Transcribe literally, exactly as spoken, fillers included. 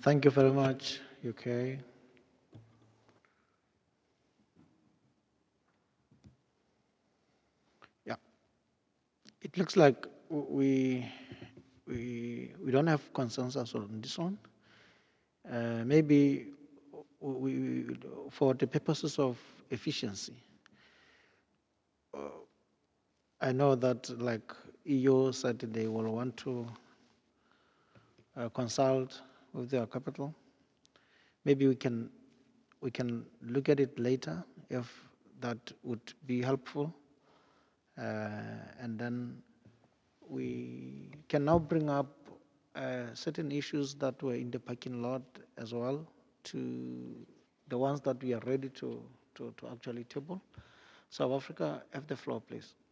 Thank you very much, U K. Yeah, it looks like we we we don't have consensus on this one. Uh, maybe we, for the purposes of efficiency, uh, I know that like E U said they will want to uh, consult with their capital. Maybe we can we can look at it later if that would be helpful, uh, and then we can now bring up uh, certain issues that were in the parking lot as well to the ones that we are ready to, to, to actually table. South Africa, have the floor, please.